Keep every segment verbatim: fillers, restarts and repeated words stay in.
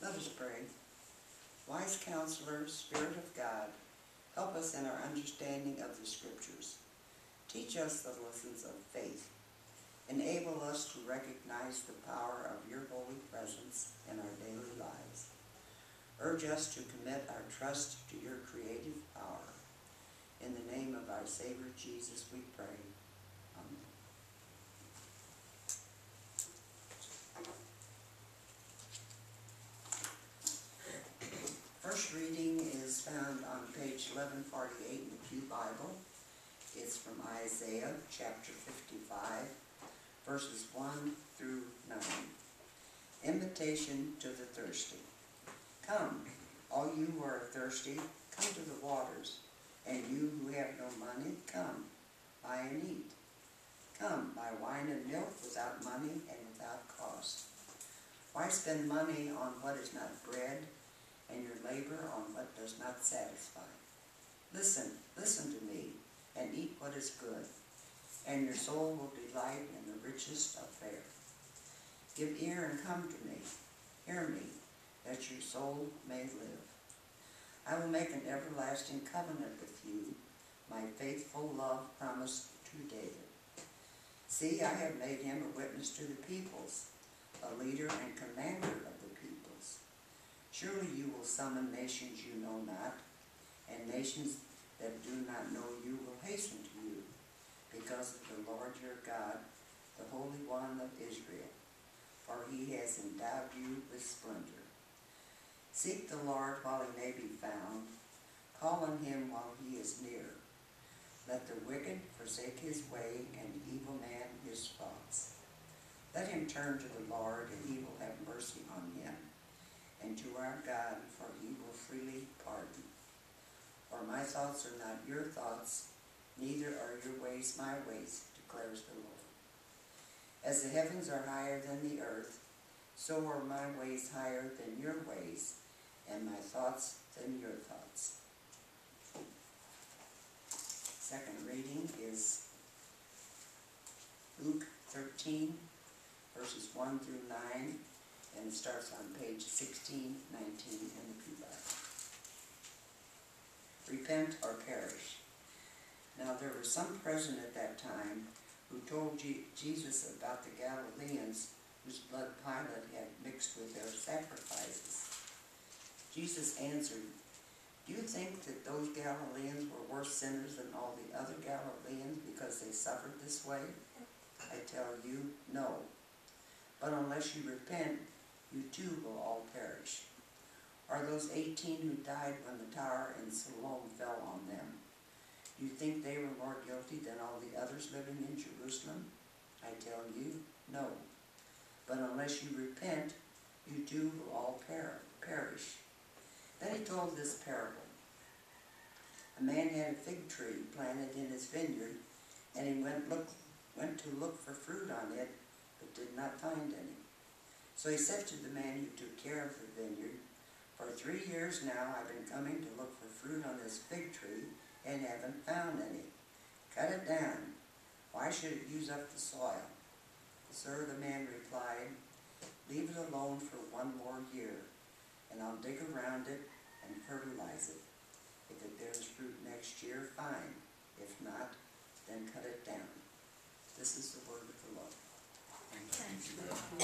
Let us pray. Wise Counselor, Spirit of God, help us in our understanding of the Scriptures. Teach us the lessons of faith. Enable us to recognize the power of your holy presence in our daily lives. Urge us to commit our trust to your creative power. In the name of our Savior Jesus we pray. Amen. First reading is found on page eleven forty-eight in the Pew Bible. It's from Isaiah chapter fifty-five, verses one through nine. Invitation to the thirsty. Come, all you who are thirsty, come to the waters, and you who have no money, come, buy and eat. Come, buy wine and milk without money and without cost. Why spend money on what is not bread, and your labor on what does not satisfy? Listen, listen to me, and eat what is good, and your soul will delight in the richest of fare. Give ear and come to me, hear me, that your soul may live. I will make an everlasting covenant with you, my faithful love promised to David. See, I have made him a witness to the peoples, a leader and commander of the peoples. Surely you will summon nations you know not, and nations that do not know you will hasten to you, because of the Lord your God, the Holy One of Israel, for he has endowed you with splendor. Seek the Lord while he may be found. Call on him while he is near. Let the wicked forsake his way, and the evil man his thoughts. Let him turn to the Lord, and he will have mercy on him, and to our God, for he will freely pardon. For my thoughts are not your thoughts, neither are your ways my ways, declares the Lord. As the heavens are higher than the earth, so are my ways higher than your ways, and my thoughts than your thoughts. Second reading is Luke thirteen, verses one through nine, and it starts on page sixteen nineteen in the Pew Bible. Repent or perish. Now there was some present at that time who told G Jesus about the Galileans whose blood Pilate had mixed with their sacrifices. Jesus answered, do you think that those Galileans were worse sinners than all the other Galileans because they suffered this way? I tell you, no. But unless you repent, you too will all perish. Are those eighteen who died when the tower in Siloam fell on them? Do you think they were more guilty than all the others living in Jerusalem? I tell you, no. But unless you repent, you too will all per perish. Then he told this parable. A man had a fig tree planted in his vineyard, and he went, look, went to look for fruit on it, but did not find any. So he said to the man who took care of the vineyard, for three years now I've been coming to look for fruit on this fig tree, and haven't found any. Cut it down. Why should it use up the soil? Sir, the man replied, leave it alone for one more year, and I'll dig around it and fertilize it. If it bears fruit next year, fine. If not, then cut it down. This is the word of the Lord. Thank you.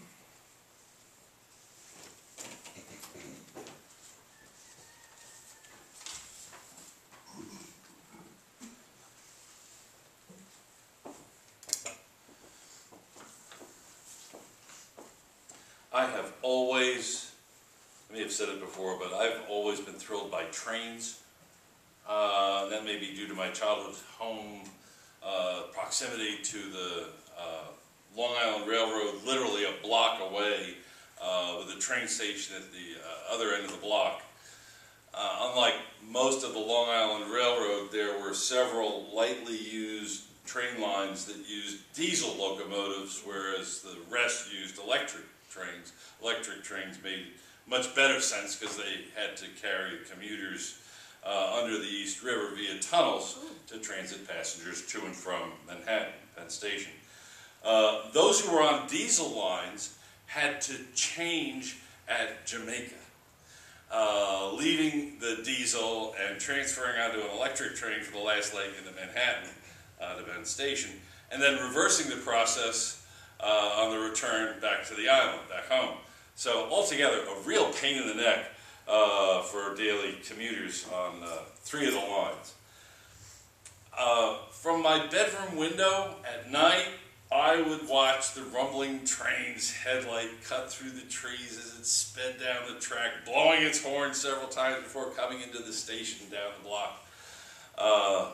I have always, I may have said it before, but I've always been thrilled by trains. Uh, that may be due to my childhood home uh, proximity to the uh, Long Island Railroad, literally a block away, uh, with a train station at the uh, other end of the block. Uh, unlike most of the Long Island Railroad, there were several lightly used train lines that used diesel locomotives, whereas the rest used electric trains. Electric trains made much better sense because they had to carry commuters uh, under the East River via tunnels to transit passengers to and from Manhattan, Penn Station. Uh, those who were on diesel lines had to change at Jamaica, uh, leaving the diesel and transferring onto an electric train for the last leg into Manhattan, uh, to Penn Station, and then reversing the process uh, on the return back to the island, back home. So altogether, a real pain in the neck uh, for daily commuters on uh, three of the lines. Uh, from my bedroom window at night, I would watch the rumbling train's headlight cut through the trees as it sped down the track, blowing its horn several times before coming into the station down the block. Uh,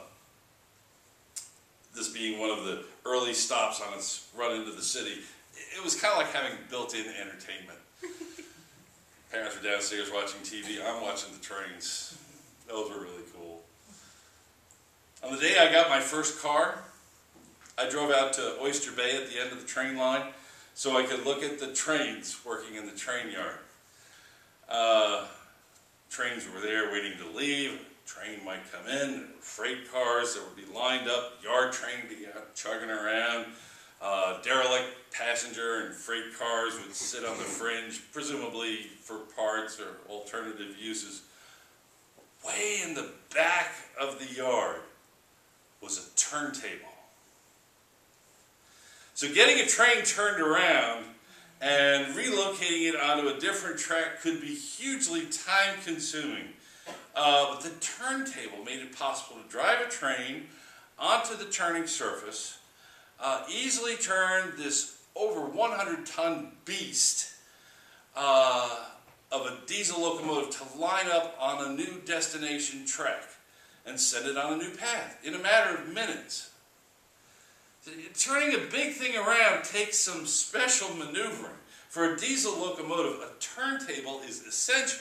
this being one of the early stops on its run into the city. It was kind of like having built-in entertainment. Parents were downstairs watching T V. I'm watching the trains. Those were really cool. On the day I got my first car, I drove out to Oyster Bay at the end of the train line so I could look at the trains working in the train yard. Uh, trains were there waiting to leave. Train might come in, freight cars that would be lined up, yard train would be chugging around, uh, derelict passenger and freight cars would sit on the fringe, presumably for parts or alternative uses. Way in the back of the yard was a turntable. So getting a train turned around and relocating it onto a different track could be hugely time-consuming. Uh, but the turntable made it possible to drive a train onto the turning surface, uh, easily turn this over one hundred ton beast uh, of a diesel locomotive to line up on a new destination track and send it on a new path in a matter of minutes. Turning a big thing around takes some special maneuvering. For a diesel locomotive, a turntable is essential.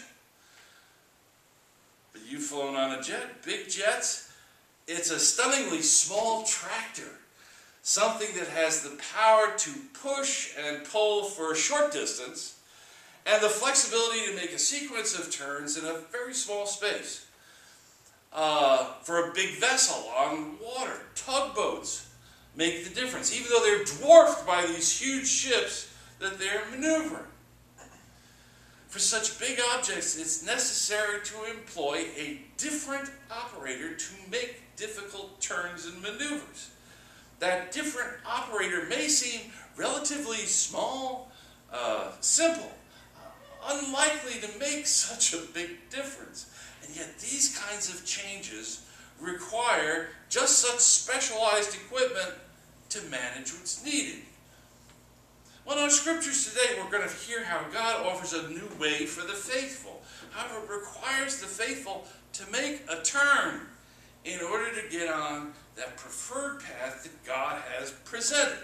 But you've flown on a jet, big jets, it's a stunningly small tractor. Something that has the power to push and pull for a short distance and the flexibility to make a sequence of turns in a very small space. Uh, for a big vessel on water, tugboats make the difference, even though they're dwarfed by these huge ships that they're maneuvering. For such big objects, it's necessary to employ a different operator to make difficult turns and maneuvers. That different operator may seem relatively small, uh, simple, uh, unlikely to make such a big difference. And yet these kinds of changes require just such specialized equipment to manage what's needed. Well, in our scriptures today, we're going to hear how God offers a new way for the faithful. However, it requires the faithful to make a turn in order to get on that preferred path that God has presented.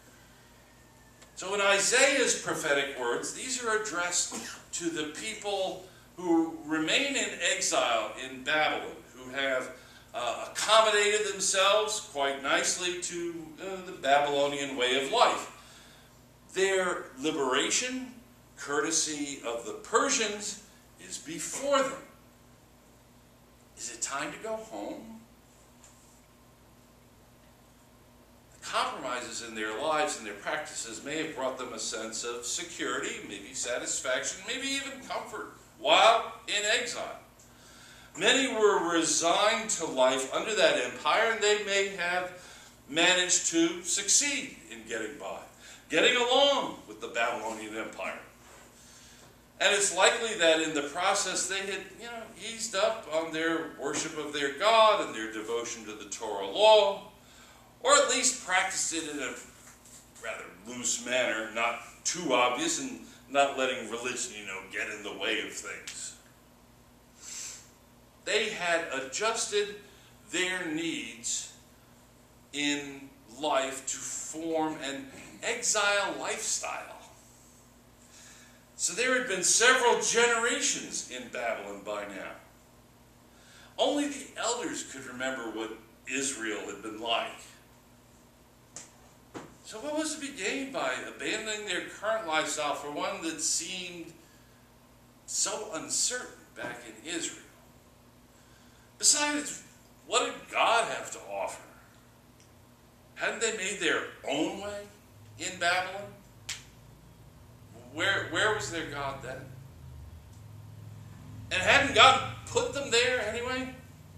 So in Isaiah's prophetic words, these are addressed to the people who remain in exile in Babylon, who have uh, accommodated themselves quite nicely to uh, the Babylonian way of life. Their liberation, courtesy of the Persians, is before them. Is it time to go home? The compromises in their lives and their practices may have brought them a sense of security, maybe satisfaction, maybe even comfort while in exile. Many were resigned to life under that empire, and they may have managed to succeed in getting by, getting along with the Babylonian Empire. And it's likely that in the process they had, you know, eased up on their worship of their God and their devotion to the Torah law, or at least practiced it in a rather loose manner, not too obvious, and not letting religion, you know, get in the way of things. They had adjusted their needs in life to form an exile lifestyle. So there had been several generations in Babylon by now. Only the elders could remember what Israel had been like. So what was to be gained by abandoning their current lifestyle for one that seemed so uncertain back in Israel? Besides, what did God have to offer? Hadn't they made their own way in Babylon? Where, where was their God then? And hadn't God put them there anyway?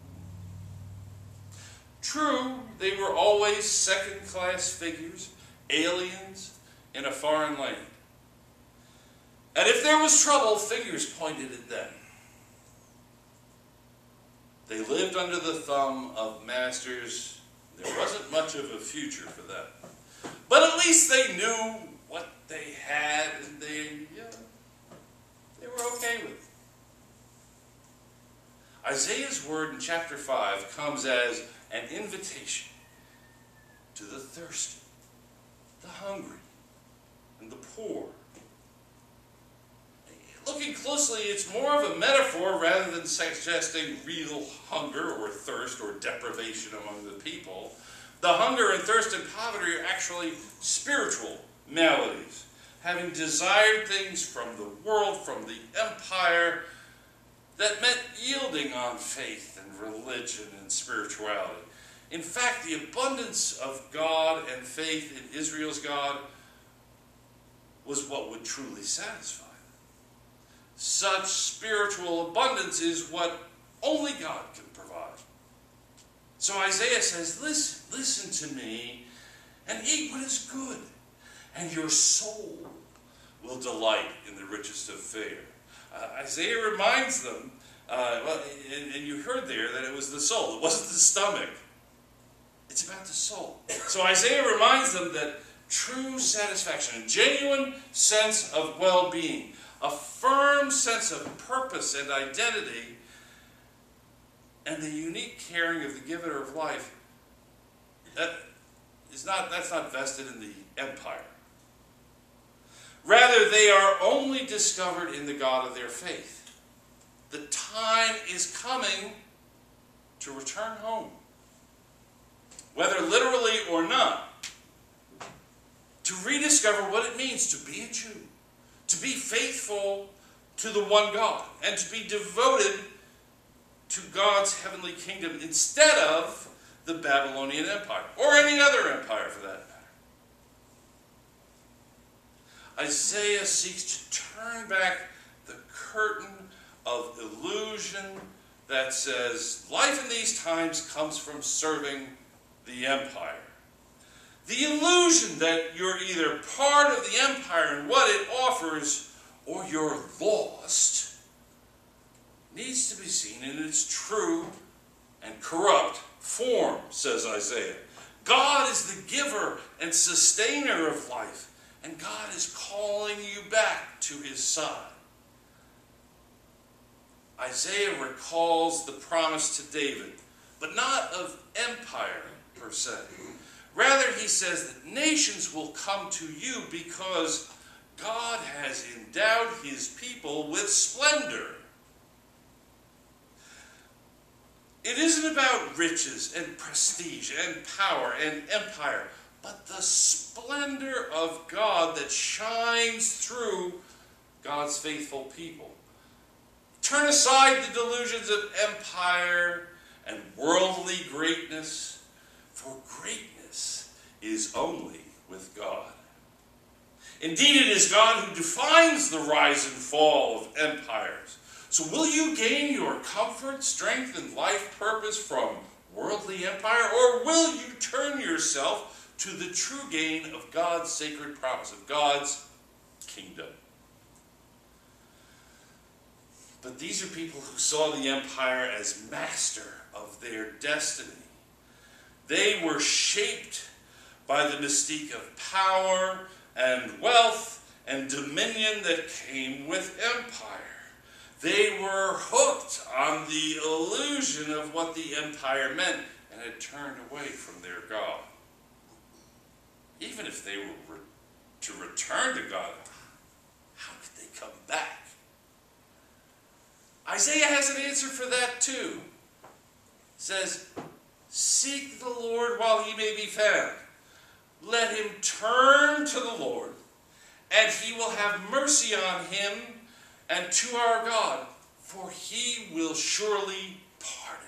True, they were always second-class figures, aliens in a foreign land. And if there was trouble, fingers pointed at them. They lived under the thumb of masters. There wasn't much of a future for them. But at least they knew what they had, and they, yeah, they were okay with it. Isaiah's word in chapter five comes as an invitation to the thirsty, the hungry, and the poor. Looking closely, it's more of a metaphor rather than suggesting real hunger or thirst or deprivation among the people. The hunger and thirst and poverty are actually spiritual maladies, having desired things from the world, from the empire, that meant yielding on faith and religion and spirituality. In fact, the abundance of God and faith in Israel's God was what would truly satisfy. Such spiritual abundance is what only God can provide. So Isaiah says, listen, listen to me and eat what is good, and your soul will delight in the richest of fare. Uh, Isaiah reminds them, uh, well, and, and you heard there that it was the soul. It wasn't the stomach. It's about the soul. So Isaiah reminds them that true satisfaction, a genuine sense of well-being, a firm sense of purpose and identity, and the unique caring of the giver of life, that is not, that's not vested in the empire. Rather, they are only discovered in the God of their faith. The time is coming to return home, whether literally or not, to rediscover what it means to be a Jew, to be faithful to the one God, and to be devoted to God's heavenly kingdom instead of the Babylonian Empire, or any other empire for that matter. Isaiah seeks to turn back the curtain of illusion that says life in these times comes from serving the empire. The illusion that you're either part of the empire and what it offers, or you're lost, needs to be seen in its true and corrupt form, says Isaiah. God is the giver and sustainer of life, and God is calling you back to his side. Isaiah recalls the promise to David, but not of empire per se. Rather, he says that nations will come to you because God has endowed his people with splendor. It isn't about riches and prestige and power and empire, but the splendor of God that shines through God's faithful people. Turn aside the delusions of empire and worldly greatness, for greatness is only with God. Indeed, it is God who defines the rise and fall of empires. So will you gain your comfort, strength, and life purpose from worldly empire, or will you turn yourself to the true gain of God's sacred promise, of God's kingdom? But these are people who saw the empire as master of their destiny. They were shaped by the mystique of power and wealth and dominion that came with empire. They were hooked on the illusion of what the empire meant and had turned away from their God. Even if they were re- to return to God, how could they come back? Isaiah has an answer for that too. It says, seek the Lord while he may be found. Let him turn to the Lord, and he will have mercy on him and to our God, for he will surely pardon.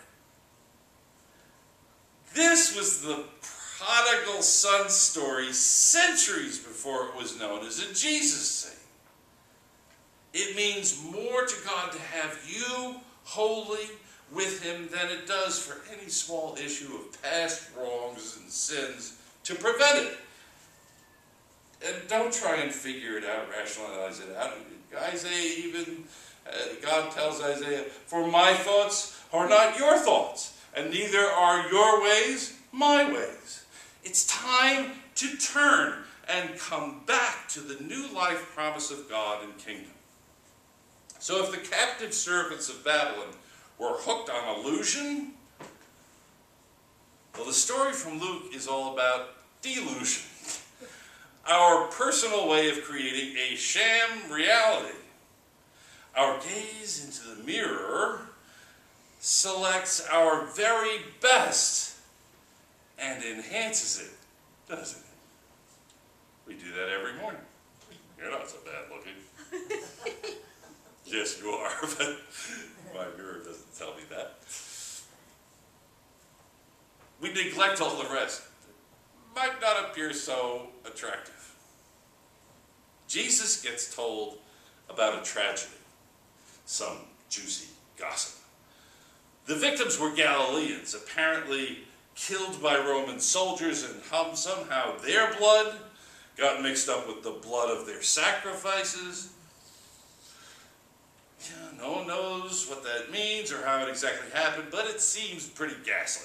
This was the prodigal son story centuries before it was known as a Jesus thing. It means more to God to have you holy with him than it does for any small issue of past wrongs and sins to prevent it. And don't try and figure it out, rationalize it out. Isaiah even, uh, God tells Isaiah, for my thoughts are not your thoughts, and neither are your ways my ways. It's time to turn and come back to the new life promise of God and kingdom. So if the captive servants of Babylon were hooked on illusion, well, the story from Luke is all about delusion. Our personal way of creating a sham reality. Our gaze into the mirror selects our very best and enhances it, doesn't it? We do that every morning. You're not so bad looking. Yes, you are, but my mirror doesn't tell me that. We neglect all the rest. Might not appear so attractive. Jesus gets told about a tragedy, some juicy gossip. The victims were Galileans, apparently killed by Roman soldiers, and somehow their blood got mixed up with the blood of their sacrifices. Yeah, no one knows what that means or how it exactly happened, but it seems pretty ghastly.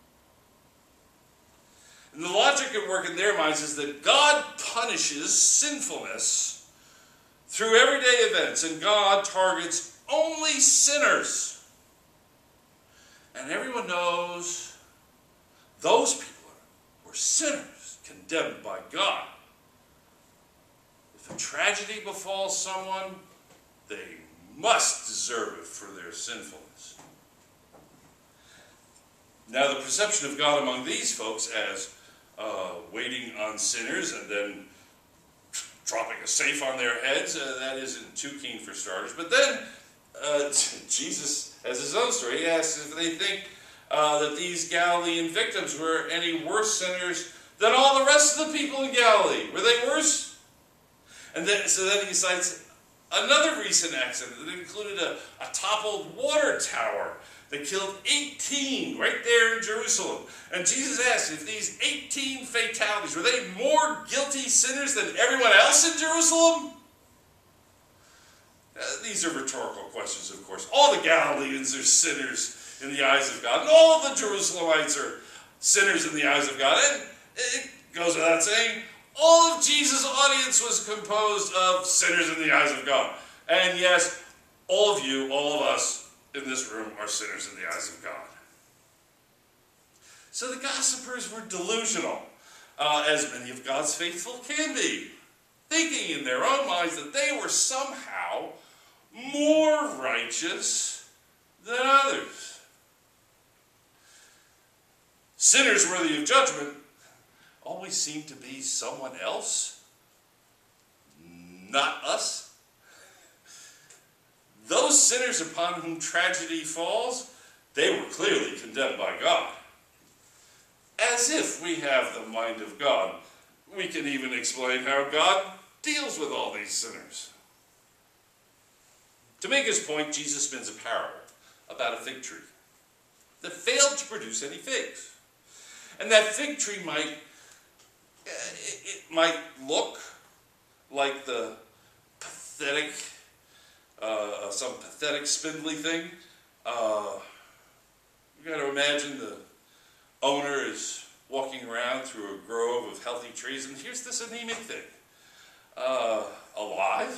And the logic at work in their minds is that God punishes sinfulness through everyday events, and God targets only sinners. And everyone knows those people were sinners condemned by God. If a tragedy befalls someone, they must deserve it for their sinfulness. Now, the perception of God among these folks as Uh, waiting on sinners and then dropping a safe on their heads, uh, that isn't too keen for starters. But then uh, Jesus has his own story. He asks if they think uh, that these Galilean victims were any worse sinners than all the rest of the people in Galilee. Were they worse? And then, so then he cites another recent accident that included a, a toppled water tower that killed eighteen right there in Jerusalem. And Jesus asked if these eighteen fatalities, were they more guilty sinners than everyone else in Jerusalem? Uh, these are rhetorical questions, of course. All the Galileans are sinners in the eyes of God, and all of the Jerusalemites are sinners in the eyes of God. And it goes without saying, all of Jesus' audience was composed of sinners in the eyes of God. And yes, all of you, all of us, in this room are sinners in the eyes of God. So the gossipers were delusional, uh, as many of God's faithful can be, thinking in their own minds that they were somehow more righteous than others. Sinners worthy of judgment always seem to be someone else, not us. Those sinners upon whom tragedy falls, they were clearly condemned by God. As if we have the mind of God, we can even explain how God deals with all these sinners. To make his point, Jesus spins a parable about a fig tree that failed to produce any figs. And that fig tree might, it, it might look like the pathetic Uh, some pathetic, spindly thing. Uh, you got to imagine the owner is walking around through a grove of healthy trees, and here's this anemic thing. Uh, alive.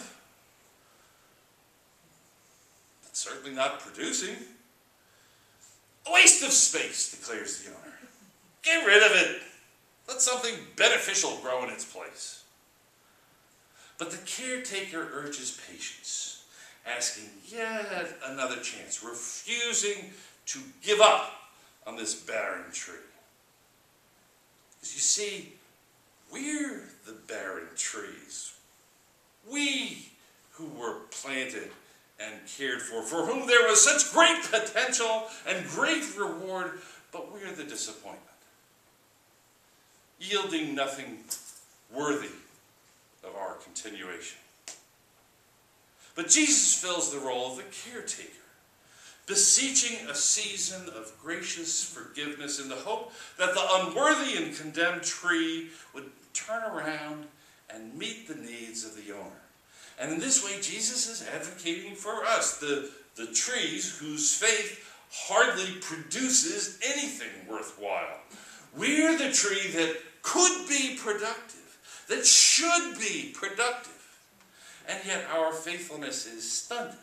But certainly not producing. A waste of space, declares the owner. Get rid of it. Let something beneficial grow in its place. But the caretaker urges patience, asking yet another chance, refusing to give up on this barren tree. Because you see, we're the barren trees. We who were planted and cared for, for whom there was such great potential and great reward, but we're the disappointment, yielding nothing worthy of our continuation. But Jesus fills the role of the caretaker, beseeching a season of gracious forgiveness in the hope that the unworthy and condemned tree would turn around and meet the needs of the owner. And in this way, Jesus is advocating for us, the, the trees whose faith hardly produces anything worthwhile. We're the tree that could be productive, that should be productive, and yet our faithfulness is stunted.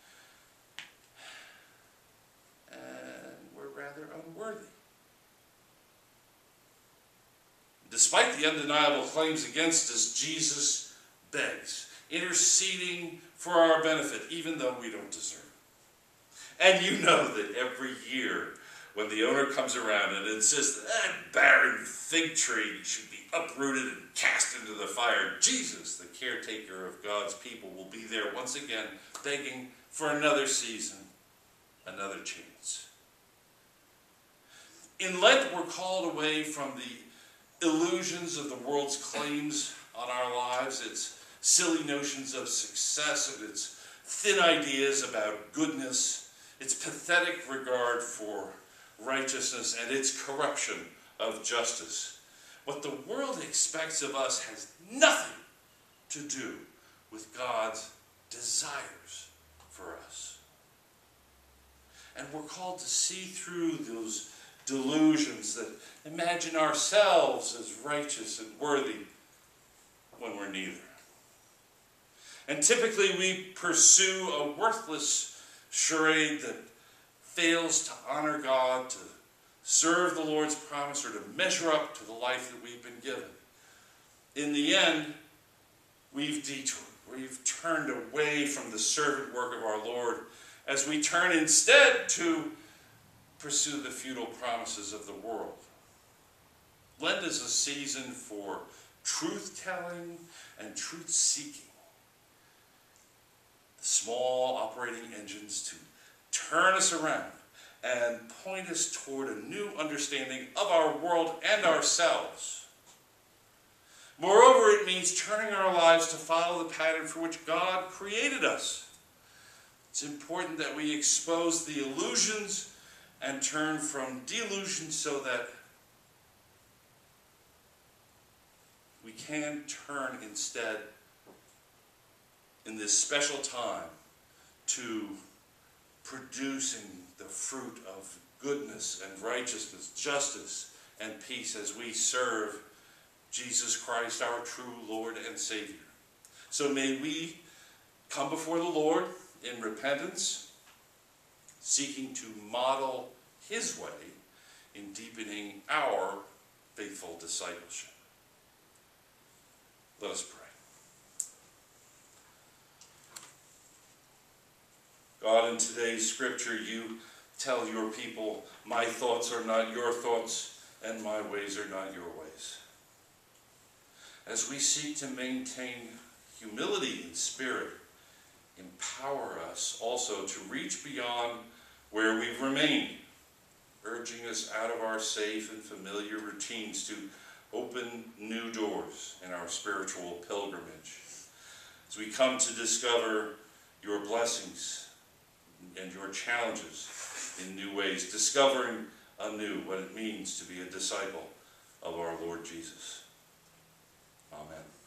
And we're rather unworthy. Despite the undeniable claims against us, Jesus begs, interceding for our benefit, even though we don't deserve it. And you know that every year, when the owner comes around and insists that that barren fig tree should be uprooted and cast into the fire, Jesus, the caretaker of God's people, will be there once again, begging for another season, another chance. In Lent, we're called away from the illusions of the world's claims on our lives, its silly notions of success, and its thin ideas about goodness, its pathetic regard for righteousness, and its corruption of justice. What the world expects of us has nothing to do with God's desires for us. And we're called to see through those delusions that imagine ourselves as righteous and worthy when we're neither. And typically we pursue a worthless charade that fails to honor God, to serve the Lord's promise, or to measure up to the life that we've been given. In the end, we've detoured. We've turned away from the servant work of our Lord as we turn instead to pursue the futile promises of the world. Lent is a season for truth-telling and truth-seeking. The small operating engines to turn us around and point us toward a new understanding of our world and ourselves. Moreover, it means turning our lives to follow the pattern for which God created us. It's important that we expose the illusions and turn from delusion so that we can turn instead in this special time to producing the fruit of goodness and righteousness, justice and peace as we serve Jesus Christ, our true Lord and Savior. So may we come before the Lord in repentance, seeking to model His way in deepening our faithful discipleship. Let us pray. God, in today's scripture, you tell your people, my thoughts are not your thoughts, and my ways are not your ways. As we seek to maintain humility in spirit, empower us also to reach beyond where we've remained, urging us out of our safe and familiar routines to open new doors in our spiritual pilgrimage. As we come to discover your blessings and your challenges in new ways, discovering anew what it means to be a disciple of our Lord Jesus. Amen.